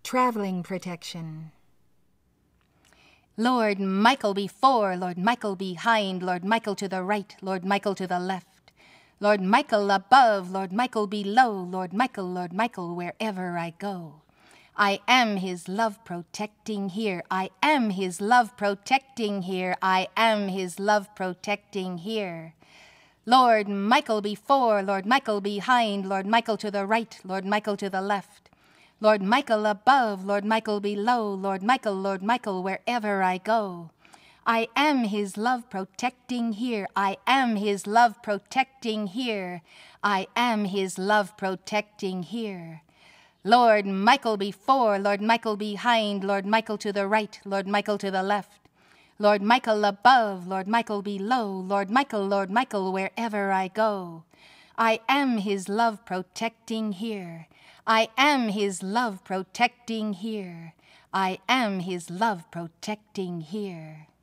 Traveling protection. Lord Michael before, Lord Michael behind, Lord Michael to the right, Lord Michael to the left. Lord Michael above, Lord Michael below, Lord Michael, wherever I go. I am his love protecting here. I am his love protecting here. I am his love protecting here. Lord Michael before, Lord Michael behind, Lord Michael to the right, Lord Michael to the left. Lord Michael above, Lord Michael below, Lord Michael, wherever I go. I am his love protecting here. I am his love protecting here. I am his love protecting here. Lord Michael before, Lord Michael behind, Lord Michael to the right, Lord Michael to the left. Lord Michael above, Lord Michael below, Lord Michael, wherever I go. I am his love protecting here. I am his love protecting here. I am his love protecting here.